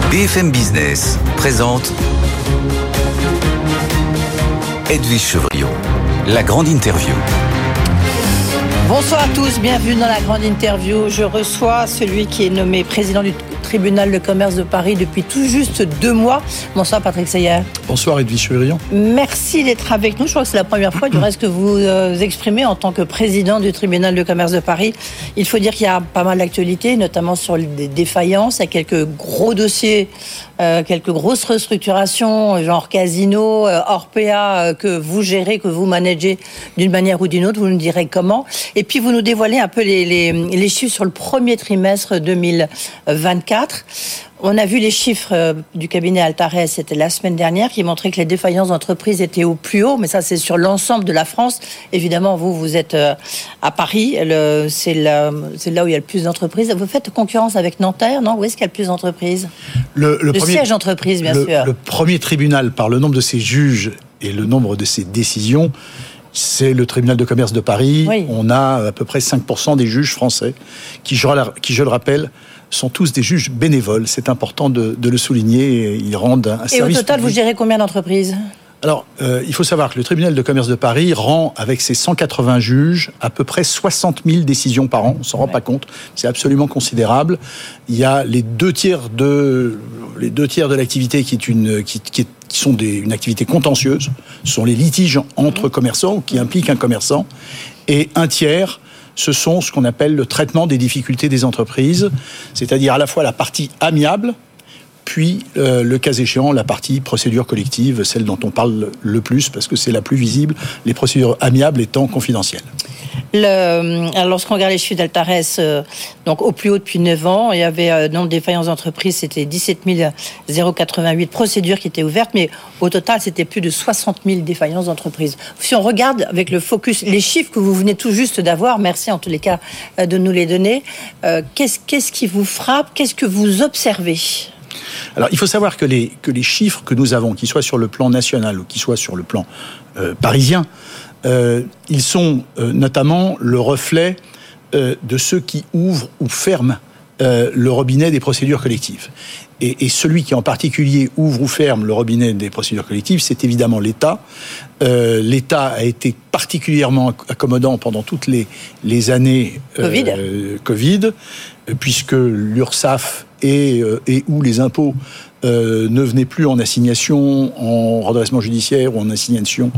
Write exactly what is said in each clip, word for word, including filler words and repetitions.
B F M Business présente Edwige Chevrillon, la grande interview. Bonsoir à tous, bienvenue dans la grande interview. Je reçois celui qui est nommé président du tribunal de commerce de Paris depuis tout juste deux mois. Bonsoir Patrick Seyer. Bonsoir Edwige Chevrillon. Merci d'être avec nous. Je crois que c'est la première fois du reste que vous euh, exprimez en tant que président du tribunal de commerce de Paris. Il faut dire qu'il y a pas mal d'actualités, notamment sur les défaillances. Il y a quelques gros dossiers, euh, quelques grosses restructurations, genre Casino, euh, Orpea, euh, que vous gérez, que vous managez d'une manière ou d'une autre. Vous nous direz comment. Et puis vous nous dévoilez un peu les, les, les chiffres sur le premier trimestre deux mille vingt-quatre. On a vu les chiffres du cabinet Altares, c'était la semaine dernière, qui montraient que les défaillances d'entreprises étaient au plus haut, mais ça c'est sur l'ensemble de la France. Évidemment, vous, vous êtes à Paris, le, c'est, la, c'est là où il y a le plus d'entreprises. Vous faites concurrence avec Nanterre, non ? Où est-ce qu'il y a le plus d'entreprises ? Le, le, le premier, siège d'entreprise, bien le, sûr. Le premier tribunal, par le nombre de ses juges et le nombre de ses décisions, c'est le tribunal de commerce de Paris. Oui. On a à peu près cinq pour cent des juges français qui, je, qui, je le rappelle, sont tous des juges bénévoles. C'est important de, de le souligner. Ils rendent un et service. Et au total, public. Vous gérez combien d'entreprises ? Alors, euh, il faut savoir que le tribunal de commerce de Paris rend, avec ses cent quatre-vingts juges, à peu près soixante mille décisions par an. On ne s'en rend ouais. pas compte. C'est absolument considérable. Il y a les deux tiers de, les deux tiers de l'activité qui est une, qui, qui, est, qui sont des, une activité contentieuse. Ce sont les litiges entre commerçants qui impliquent un commerçant. Et un tiers, ce sont ce qu'on appelle le traitement des difficultés des entreprises, c'est-à-dire à la fois la partie amiable, puis euh, le cas échéant, la partie procédure collective, celle dont on parle le plus, parce que c'est la plus visible, les procédures amiables étant confidentielles. Le, alors lorsqu'on regarde les chiffres d'Altares, euh, donc au plus haut depuis neuf ans, il y avait euh, nombre de défaillances d'entreprises, c'était dix-sept mille quatre-vingt-huit procédures qui étaient ouvertes, mais au total, c'était plus de soixante mille défaillances d'entreprises. Si on regarde avec le focus, les chiffres que vous venez tout juste d'avoir, merci en tous les cas euh, de nous les donner, euh, qu'est-ce, qu'est-ce qui vous frappe ? Qu'est-ce que vous observez ? Alors, il faut savoir que les, que les chiffres que nous avons, qu'ils soient sur le plan national ou qu'ils soient sur le plan euh, parisien, euh, ils sont euh, notamment le reflet euh, de ceux qui ouvrent ou ferment euh, le robinet des procédures collectives. Et, et celui qui en particulier ouvre ou ferme le robinet des procédures collectives, c'est évidemment l'État. Euh, L'État a été particulièrement accommodant pendant toutes les, les années euh, Covid. Euh, Covid, puisque l'URSSAF et, euh, et où les impôts euh, ne venaient plus en assignation, en redressement judiciaire ou en assignation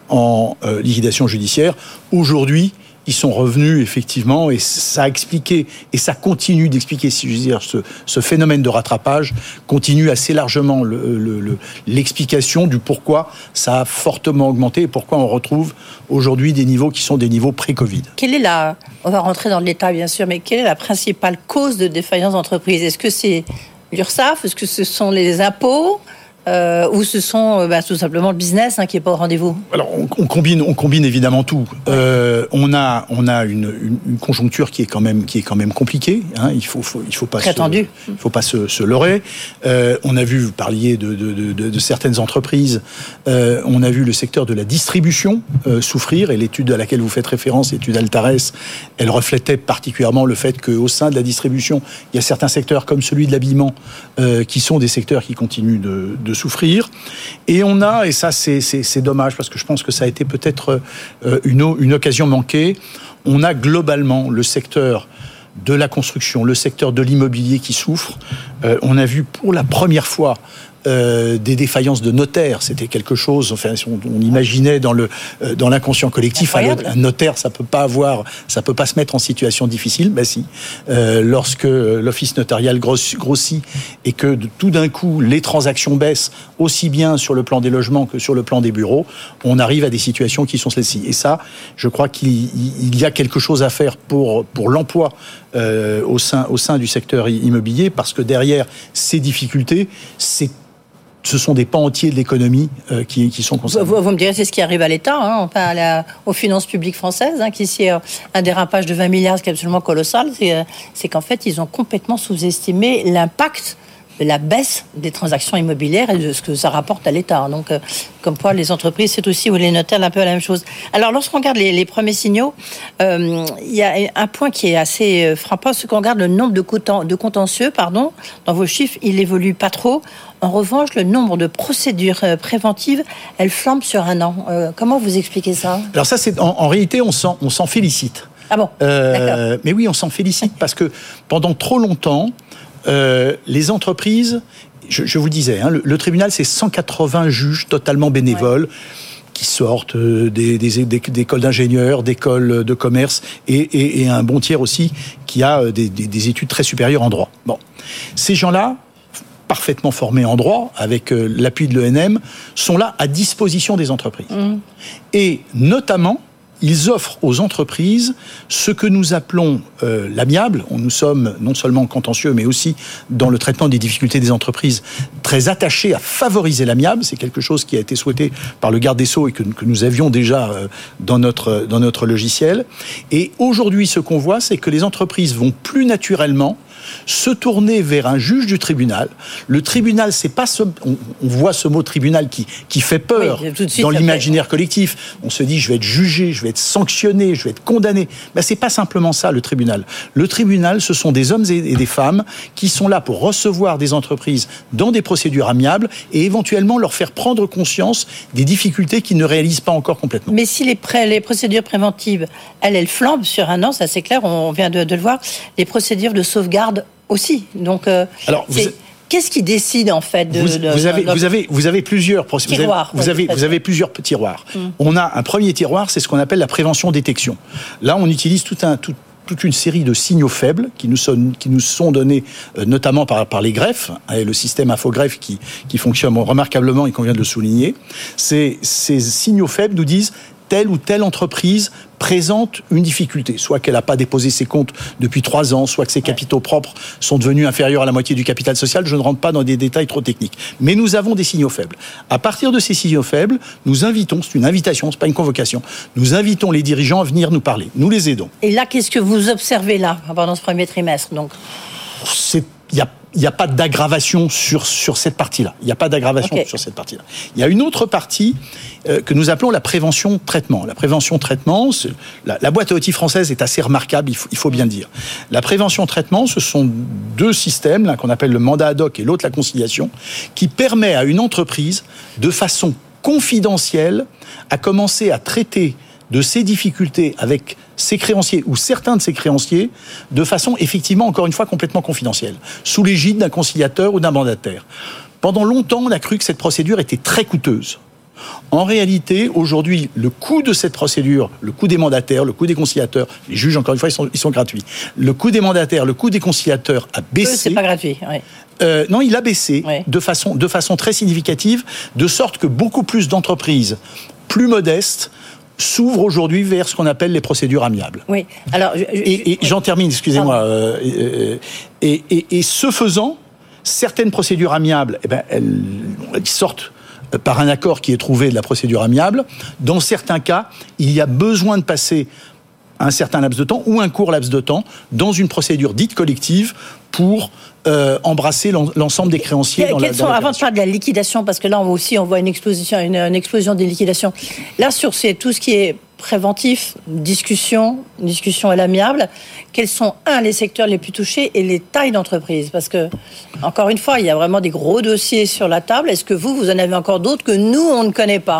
en euh, liquidation judiciaire. Aujourd'hui, ils sont revenus effectivement, et ça a expliqué, et ça continue d'expliquer, si je veux dire, ce, ce phénomène de rattrapage continue assez largement le, le, le, l'explication du pourquoi ça a fortement augmenté et pourquoi on retrouve aujourd'hui des niveaux qui sont des niveaux pré-Covid. Quelle est la, on va rentrer dans le détail bien sûr, mais quelle est la principale cause de défaillance d'entreprise ? Est-ce que c'est l'URSSAF ? Est-ce que ce sont les impôts ? Euh, ou ce sont bah, tout simplement le business hein, qui n'est pas au rendez-vous ? Alors on, on combine, on combine évidemment tout. Euh, on a, on a une, une, une conjoncture qui est quand même, qui est quand même compliquée. Hein, il faut, faut, il faut pas très se, tendu. Il faut pas se, se leurrer. Euh, on a vu, vous parliez de, de, de, de, de certaines entreprises. Euh, on a vu le secteur de la distribution euh, souffrir, et l'étude à laquelle vous faites référence, l'étude Altares, elle reflétait particulièrement le fait qu'au sein de la distribution, il y a certains secteurs comme celui de l'habillement euh, qui sont des secteurs qui continuent de, de de souffrir. Et on a, et ça c'est, c'est, c'est dommage parce que je pense que ça a été peut-être euh, une, une occasion manquée, on a globalement le secteur de la construction, le secteur de l'immobilier qui souffre. Euh, on a vu pour la première fois Euh, des défaillances de notaires, c'était quelque chose. Enfin, on, on imaginait dans le euh, dans l'inconscient collectif, un, un notaire, ça peut pas avoir, ça peut pas se mettre en situation difficile. Ben si, euh, lorsque l'office notarial grossit, grossit et que de, tout d'un coup les transactions baissent aussi bien sur le plan des logements que sur le plan des bureaux, on arrive à des situations qui sont celles-ci. Et ça, je crois qu'il il y a quelque chose à faire pour pour l'emploi euh, au sein au sein du secteur immobilier, parce que derrière ces difficultés, c'est ce sont des pans entiers de l'économie euh, qui, qui sont concernés. Vous, vous me direz, c'est ce qui arrive à l'État, hein, enfin à la, aux finances publiques françaises, hein, qui c'est un dérapage de vingt milliards, ce qui est absolument colossal. C'est, c'est qu'en fait, ils ont complètement sous-estimé l'impact de la baisse des transactions immobilières et de ce que ça rapporte à l'État. Donc, euh, comme quoi, les entreprises, c'est aussi, ou les notaires, un peu la même chose. Alors, lorsqu'on regarde les, les premiers signaux, euh, il y a un point qui est assez frappant, c'est qu'on regarde le nombre de, coten- de contentieux, pardon, dans vos chiffres, il évolue pas trop. En revanche, le nombre de procédures préventives, elles flambent sur un an. Euh, comment vous expliquez ça ? Alors ça, c'est en, en réalité, on s'en, on s'en félicite. Ah bon ? euh, D'accord. Mais oui, on s'en félicite parce que pendant trop longtemps, euh, les entreprises, je, je vous disais, hein, le, le tribunal, c'est cent quatre-vingts juges totalement bénévoles. Ouais. Qui sortent des, des, des, d'écoles d'ingénieurs, d'écoles de commerce et, et, et un bon tiers aussi qui a des, des, des études très supérieures en droit. Bon, ces gens-là, parfaitement formés en droit, avec euh, l'appui de l'E N M, sont là à disposition des entreprises. Mmh. Et notamment, ils offrent aux entreprises ce que nous appelons euh, l'amiable. Nous sommes non seulement contentieux, mais aussi dans le traitement des difficultés des entreprises, très attachés à favoriser l'amiable. C'est quelque chose qui a été souhaité par le garde des Sceaux et que, que nous avions déjà euh, dans notre, dans notre logiciel. Et aujourd'hui, ce qu'on voit, c'est que les entreprises vont plus naturellement se tourner vers un juge du tribunal. Le tribunal, c'est pas ce, on, on voit ce mot tribunal qui, qui fait peur oui, dans l'imaginaire fait. collectif. On se dit, je vais être jugé, je vais être sanctionné, je vais être condamné. Ben, c'est pas simplement ça, le tribunal. Le tribunal, ce sont des hommes et des femmes qui sont là pour recevoir des entreprises dans des procédures amiables et éventuellement leur faire prendre conscience des difficultés qu'ils ne réalisent pas encore complètement. Mais si les, pré- les procédures préventives, elles, elles flambent sur un an, ça c'est clair, on vient de, de le voir, les procédures de sauvegarde aussi. Donc, euh, Alors, vous êtes... qu'est-ce qui décide en fait de, vous, de, vous, avez, de... vous avez vous avez plusieurs tiroirs. Vous avez, vous avez, vous avez plusieurs tiroirs. Mm. On a un premier tiroir, c'est ce qu'on appelle la prévention-détection. Là, on utilise tout un tout, toute une série de signaux faibles qui nous sont qui nous sont donnés euh, notamment par par les greffes et le système infogreffe qui qui fonctionne remarquablement et qu'on vient de le souligner. Ces ces signaux faibles nous disent telle ou telle entreprise présente une difficulté, soit qu'elle n'a pas déposé ses comptes depuis trois ans, soit que ses capitaux propres sont devenus inférieurs à la moitié du capital social. Je ne rentre pas dans des détails trop techniques. Mais nous avons des signaux faibles. À partir de ces signaux faibles, nous invitons, c'est une invitation, c'est pas une convocation, nous invitons les dirigeants à venir nous parler. Nous les aidons. Et là, qu'est-ce que vous observez là, pendant ce premier trimestre donc ? C'est, il y a Il n'y a pas d'aggravation sur, sur cette partie-là. Il n'y a pas d'aggravation okay. sur cette partie-là. Il y a une autre partie euh, que nous appelons la prévention-traitement. La prévention-traitement, c'est, la, la boîte à outils française est assez remarquable, il faut, il faut bien le dire. La prévention-traitement, ce sont deux systèmes, l'un qu'on appelle le mandat ad hoc et l'autre la conciliation, qui permet à une entreprise, de façon confidentielle, à commencer à traiter de ces difficultés avec ses créanciers ou certains de ses créanciers de façon effectivement, encore une fois, complètement confidentielle, sous l'égide d'un conciliateur ou d'un mandataire. Pendant longtemps, on a cru que cette procédure était très coûteuse. En réalité, aujourd'hui, le coût de cette procédure, le coût des mandataires, le coût des conciliateurs, les juges, encore une fois, ils sont, ils sont gratuits. Le coût des mandataires, le coût des conciliateurs a baissé. Eux, c'est pas gratuit, oui. Euh, non, il a baissé oui. de façon, de façon très significative, de sorte que beaucoup plus d'entreprises plus modestes s'ouvre aujourd'hui vers ce qu'on appelle les procédures amiables. Oui. Alors, je, je, et, et oui. j'en termine, excusez-moi. Euh, et, et, et ce faisant, certaines procédures amiables, eh ben, elles, elles sortent par un accord qui est trouvé de la procédure amiable. Dans certains cas, il y a besoin de passer un certain laps de temps ou un court laps de temps dans une procédure dite collective pour euh, embrasser l'ensemble des créanciers. Quelles dans la, sont, dans avant de parler de la liquidation, parce que là aussi on voit une explosion, une, une explosion des liquidations. Là, sur c'est tout ce qui est préventif, discussion, discussion à l'amiable, quels sont, un, les secteurs les plus touchés et les tailles d'entreprise ? Parce que, encore une fois, il y a vraiment des gros dossiers sur la table. Est-ce que vous, vous en avez encore d'autres que nous, on ne connaît pas ?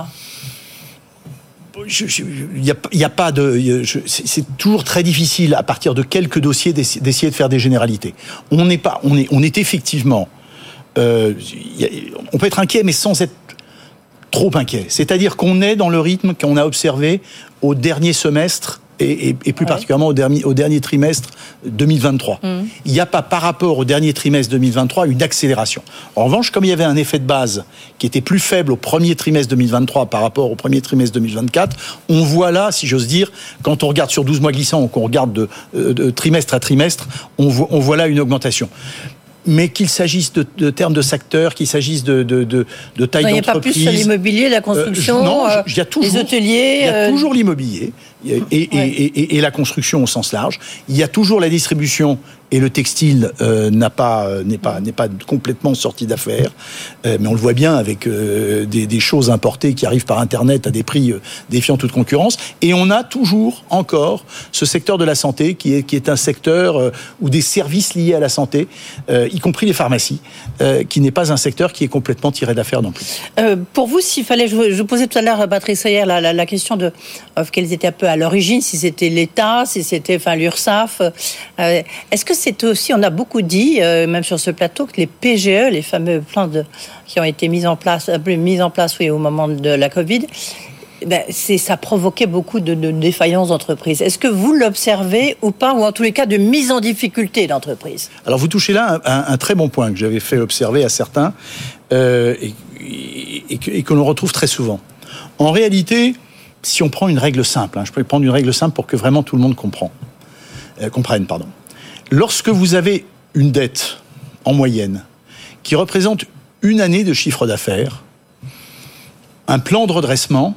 Il n'y a, y a pas de. Je, c'est, c'est toujours très difficile à partir de quelques dossiers d'essayer de faire des généralités. On n'est pas, on est, on est effectivement. Euh, y a, on peut être inquiet, mais sans être trop inquiet. C'est-à-dire qu'on est dans le rythme qu'on a observé au dernier semestre et, et, et plus ouais. particulièrement au dernier, au dernier trimestre deux mille vingt-trois. Mmh. Il n'y a pas, par rapport au dernier trimestre deux mille vingt-trois, une accélération. En revanche, comme il y avait un effet de base qui était plus faible au premier trimestre deux mille vingt-trois par rapport au premier trimestre deux mille vingt-quatre, on voit là, si j'ose dire, quand on regarde sur douze mois glissants ou qu'on regarde de, de trimestre à trimestre, on voit, on voit là une augmentation. Mais qu'il s'agisse de, de termes de secteur, qu'il s'agisse de, de, de, de taille d'entreprise... Il n'y a pas plus sur l'immobilier, la construction, euh, non, euh, y a toujours, les hôteliers... Il y a euh... toujours l'immobilier, et, et, ouais. et, et, et la construction au sens large. Il y a toujours la distribution et le textile euh, n'a pas, euh, n'est pas, n'est pas complètement sorti d'affaires. Euh, mais on le voit bien avec euh, des, des choses importées qui arrivent par Internet à des prix euh, défiant toute concurrence. Et on a toujours, encore, ce secteur de la santé qui est, qui est un secteur euh, où des services liés à la santé, euh, y compris les pharmacies, euh, qui n'est pas un secteur qui est complètement tiré d'affaires non plus. Euh, pour vous, s'il fallait, je vous, je vous posais tout à l'heure, Patrice Heyer, la, la, la question de euh, quels étaient un peu à l'origine, si c'était l'État, si c'était enfin, l'URSSAF. Euh, est-ce que c'est aussi, on a beaucoup dit, euh, même sur ce plateau, que les P G E, les fameux plans de, qui ont été mis en place, euh, mis en place oui, au moment de la Covid, ben, c'est, ça provoquait beaucoup de, de défaillances d'entreprises. Est-ce que vous l'observez ou pas, ou en tous les cas de mise en difficulté d'entreprises ? Alors vous touchez là un, un, un très bon point que j'avais fait observer à certains euh, et, et, et, que, et que l'on retrouve très souvent. En réalité, si on prend une règle simple, hein, je peux prendre une règle simple pour que vraiment tout le monde comprend, euh, comprenne, pardon. Lorsque vous avez une dette, en moyenne, qui représente une année de chiffre d'affaires, un plan de redressement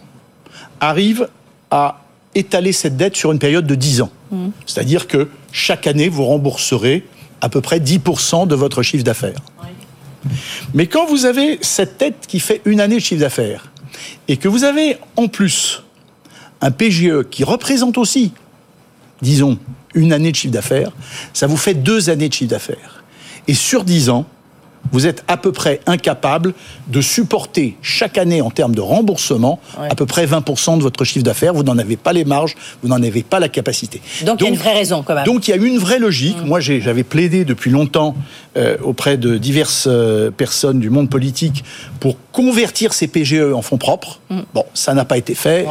arrive à étaler cette dette sur une période de dix ans. Mmh. C'est-à-dire que chaque année, vous rembourserez à peu près dix pour cent de votre chiffre d'affaires. Oui. Mais quand vous avez cette dette qui fait une année de chiffre d'affaires, et que vous avez en plus un P G E qui représente aussi, disons, une année de chiffre d'affaires, ça vous fait deux années de chiffre d'affaires. Et sur dix ans, vous êtes à peu près incapable de supporter chaque année en termes de remboursement ouais. à peu près vingt pour cent de votre chiffre d'affaires. Vous n'en avez pas les marges, vous n'en avez pas la capacité. Donc, donc il y a une vraie raison quand même. Donc il y a une vraie logique. Mmh. Moi j'ai, j'avais plaidé depuis longtemps euh, auprès de diverses euh, personnes du monde politique pour convertir ces P G E en fonds propres. Mmh. Bon, ça n'a pas été fait.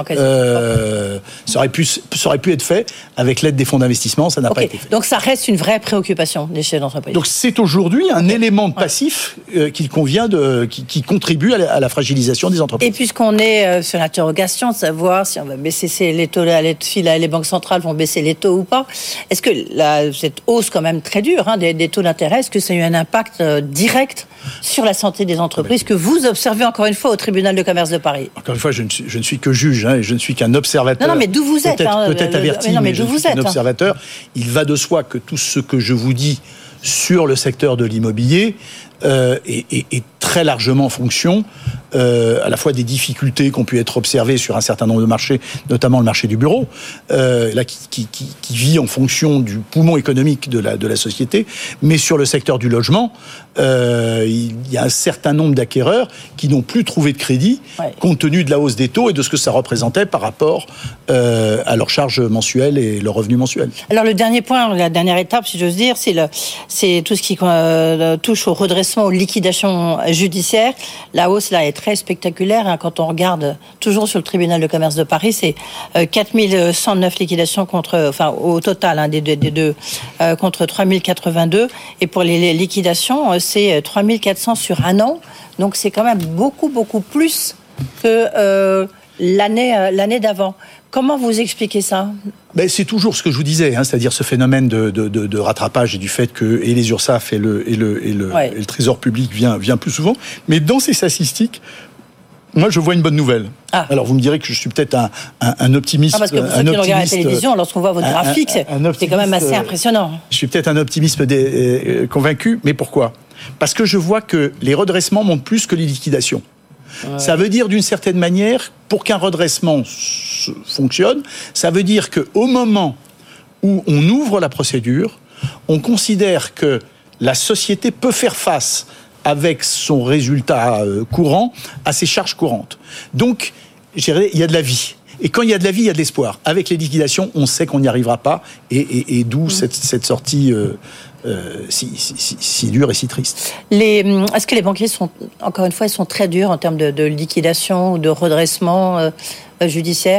Euh, ça, aurait pu, ça aurait pu être fait avec l'aide des fonds d'investissement, ça n'a okay. pas été fait. Donc ça reste une vraie préoccupation des chefs d'entreprise. Donc c'est aujourd'hui un okay. élément de passif ouais. qu'il convient de, qui, qui contribue à la, à la fragilisation des entreprises. Et puisqu'on est euh, sur l'interrogation de savoir si on va baisser les taux, les, si les banques centrales vont baisser les taux ou pas, est-ce que la, cette hausse quand même très dure hein, des, des taux d'intérêt, est-ce que ça a eu un impact euh, direct sur la santé des entreprises que vous observez encore une fois au tribunal de commerce de Paris? Encore une fois, je ne suis, je ne suis que juge, hein, et je ne suis qu'un observateur. Non, non, mais d'où vous êtes Peut-être, hein, peut-être averti, mais, non, mais, mais je suis qu'un observateur. Hein. Il va de soi que tout ce que je vous dis sur le secteur de l'immobilier euh, est, est, est très largement en fonction euh, à la fois des difficultés qui ont pu être observées sur un certain nombre de marchés, notamment le marché du bureau, euh, là qui, qui, qui, qui vit en fonction du poumon économique de la, de la société, mais sur le secteur du logement, euh, il y a un certain nombre d'acquéreurs qui n'ont plus trouvé de crédit ouais. compte tenu de la hausse des taux et de ce que ça représentait par rapport euh, à leurs charges mensuelles et leurs revenus mensuels. Alors le dernier point, la dernière étape, si j'ose dire, c'est, le, c'est tout ce qui euh, touche au redressement, aux liquidations judiciaires. La hausse là est très spectaculaire. Hein, quand on regarde toujours sur le tribunal de commerce de Paris, c'est euh, quatre mille cent neuf liquidations contre, enfin au total hein, des deux, des deux euh, contre trois mille quatre-vingt-deux. Et pour les, les liquidations, c'est trois mille quatre cents sur un an. Donc c'est quand même beaucoup beaucoup plus que euh, l'année euh, l'année d'avant. Comment vous expliquez ça ? Ben, c'est toujours ce que je vous disais, hein, c'est-à-dire ce phénomène de, de, de, de rattrapage et du fait que et les URSSAF et le, et le, et le, ouais. et le Trésor public vient, vient plus souvent. Mais dans ces statistiques, moi je vois une bonne nouvelle. Ah. Alors vous me direz que je suis peut-être un, un, un optimiste. Ah, parce que pour ceux qui regardent la télévision, lorsqu'on voit votre graphique, un, un, un c'est quand même assez impressionnant. Je suis peut-être un optimiste dé, euh, convaincu, mais pourquoi ? Parce que je vois que les redressements montent plus que les liquidations. Ouais. Ça veut dire d'une certaine manière, pour qu'un redressement fonctionne, ça veut dire qu'au moment où on ouvre la procédure, on considère que la société peut faire face avec son résultat courant à ses charges courantes. Donc, je dirais, il y a de la vie. Et quand il y a de la vie, il y a de l'espoir. Avec les liquidations, on sait qu'on n'y arrivera pas, et, et, et d'où mmh. cette, cette sortie euh, euh, si, si, si, si dure et si triste. Les, est-ce que les banquiers sont, encore une fois, ils sont très durs en termes de, de liquidation ou de redressement euh, judiciaire ?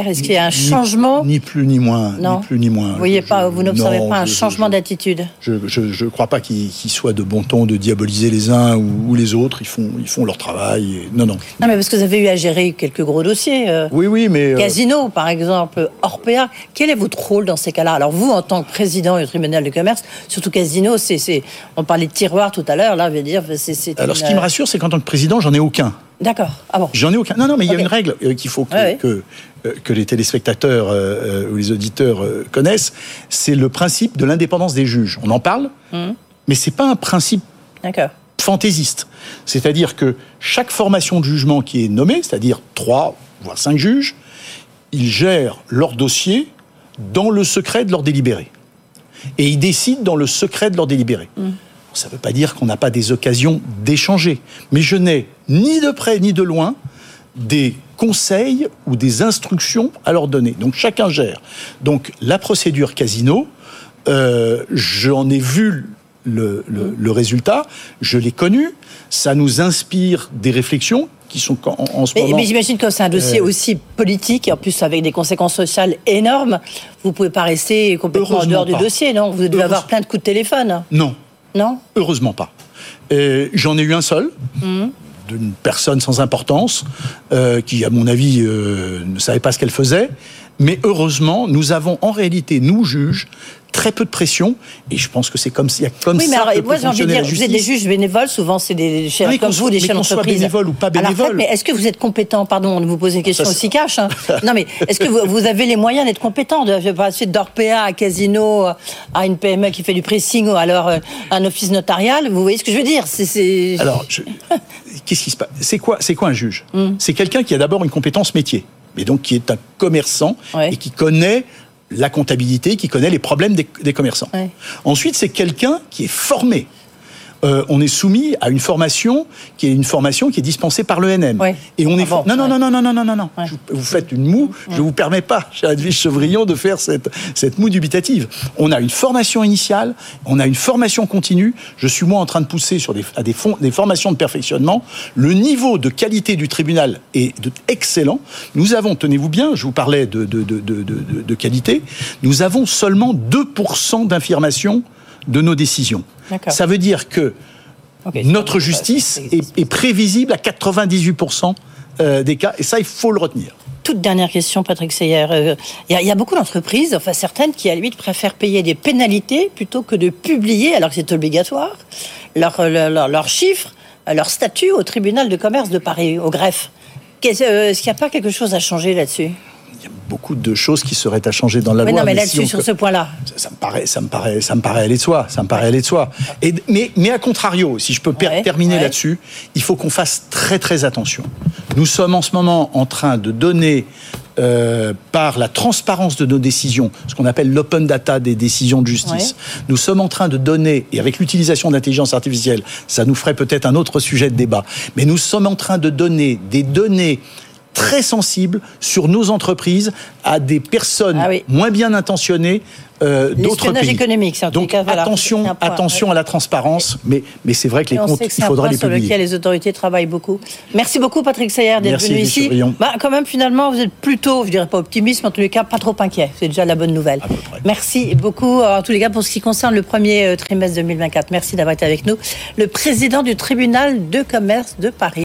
Est-ce qu'il y a un ni, changement ? Ni plus ni moins. Non. Ni plus ni moins. Vous voyez je, pas, vous n'observez non, pas un je, changement je, d'attitude ? Je ne crois pas qu'il, qu'il soit de bon ton de diaboliser les uns ou, ou les autres. Ils font, ils font leur travail. Et... Non, non. Non, mais parce que vous avez eu à gérer quelques gros dossiers. Euh, oui, oui, mais... Casino, euh... par exemple, Orpea. Quel est votre rôle dans ces cas-là ? Alors vous, en tant que président du tribunal de commerce, surtout Casino, c'est, c'est, on parlait de tiroir tout à l'heure, là, je veux dire... C'est, c'est Alors, une... ce qui me rassure, c'est qu'en tant que président, j'en ai aucun. D'accord. Ah bon. J'en ai aucun. Non, non, mais il y a okay. une règle euh, qu'il faut que, ouais, que, euh, que les téléspectateurs euh, ou les auditeurs euh, connaissent. C'est le principe de l'indépendance des juges. On en parle, mmh. mais c'est pas un principe D'accord. fantaisiste. C'est-à-dire que chaque formation de jugement qui est nommée, c'est-à-dire trois voire cinq juges, ils gèrent leur dossier dans le secret de leur délibéré. Et ils décident dans le secret de leur délibéré. Mmh. Ça ne veut pas dire qu'on n'a pas des occasions d'échanger. Mais je n'ai ni de près ni de loin des conseils ou des instructions à leur donner. Donc chacun gère. Donc la procédure Casino, euh, j'en ai vu le, le, le résultat, je l'ai connu, ça nous inspire des réflexions qui sont en, en ce mais, moment... Mais j'imagine que c'est un dossier euh, aussi politique, et en plus avec des conséquences sociales énormes, vous ne pouvez pas rester complètement en dehors pas. du dossier, non ? Vous devez avoir plein de coups de téléphone. Non. Non ? Heureusement pas. Euh, j'en ai eu un seul, mmh. d'une personne sans importance, euh, qui, à mon avis, euh, ne savait pas ce qu'elle faisait. Mais heureusement, nous avons en réalité, nous, juges, très peu de pression. Et je pense que c'est comme, y a comme oui, mais ça alors, que moi, peut j'ai envie de dire, la vous êtes des juges bénévoles, souvent c'est des chefs oui, comme vous, des chefs d'entreprise. Mais qu'on soit bénévole ou pas bénévole. Mais est-ce que vous êtes compétent, pardon, de vous poser une question ça, aussi cash, hein. Non, mais est-ce que vous, vous avez les moyens d'être compétent, de passer d'Orpea à Casino, à une P M E qui fait du pressing, ou alors un office notarial? Vous voyez ce que je veux dire? c'est, c'est... Alors, je... qu'est-ce qui se passe? C'est quoi, c'est quoi un juge? mm. C'est quelqu'un qui a d'abord une compétence métier, et donc qui est un commerçant, ouais. et qui connaît la comptabilité, qui connaît les problèmes des, des commerçants. Ouais. Ensuite, c'est quelqu'un qui est formé. Euh, on est soumis à une formation qui est une formation qui est dispensée par l'E N M. Ouais. Et on ah est bon, non, non, ouais. non, non, non, non, non, non, ouais. Vous faites une moue. Ouais. Je vous permets pas, cher Edwige Chevrillon, de faire cette cette moue dubitative. On a une formation initiale, on a une formation continue. Je suis moi en train de pousser sur des à des, fonds, des formations de perfectionnement. Le niveau de qualité du tribunal est de, excellent. Nous avons, tenez-vous bien, je vous parlais de de de de, de, de qualité. Nous avons seulement deux pour cent d'infirmation de nos décisions. D'accord. Ça veut dire que okay, notre justice est, est prévisible à quatre-vingt-dix-huit pour cent des cas, et ça, il faut le retenir. Toute dernière question, Patrick Seyer. Il euh, y, y a beaucoup d'entreprises, enfin certaines, qui à la limite préfèrent payer des pénalités plutôt que de publier, alors que c'est obligatoire, leurs leur, leur, leur chiffres, leur statut au tribunal de commerce de Paris, au greffe. Qu'est-ce, euh, est-ce qu'il n'y a pas quelque chose à changer là-dessus ? Il y a beaucoup de choses qui seraient à changer dans la mais loi. Non, mais, mais là-dessus, si on... sur ce point-là. Ça, ça me paraît, ça me paraît, ça me paraît aller de soi. Ça me paraît aller de soi. Et, mais, mais à contrario, si je peux per- ouais, terminer ouais. là-dessus, il faut qu'on fasse très très attention. Nous sommes en ce moment en train de donner, euh, par la transparence de nos décisions, ce qu'on appelle l'open data des décisions de justice. Ouais. Nous sommes en train de donner, et avec l'utilisation de l'intelligence artificielle, ça nous ferait peut-être un autre sujet de débat. Mais nous sommes en train de donner des données très sensibles sur nos entreprises à des personnes ah oui. moins bien intentionnées euh, d'autres pays. Économique, c'est en Donc cas, voilà, attention, point, attention ouais. à la transparence, mais, mais c'est vrai que les comptes, il faudra les publier. Sur lequel les autorités travaillent beaucoup. Merci beaucoup, Patrick Seyer, d'être Merci, venu ici. Bah, quand même, finalement, vous êtes plutôt, je dirais pas optimiste, mais en tous les cas, pas trop inquiet. C'est déjà la bonne nouvelle. Merci beaucoup, en tous les cas, pour ce qui concerne le premier trimestre deux mille vingt-quatre. Merci d'avoir été avec nous. Le président du tribunal de commerce de Paris.